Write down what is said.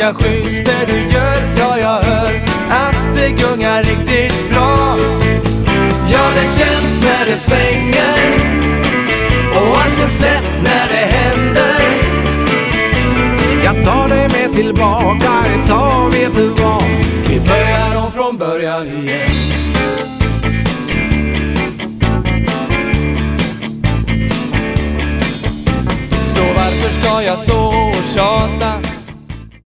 gungar schysst det du gör. Ja, jag hör att det gungar riktigt bra. Ja, det känns när det svänger.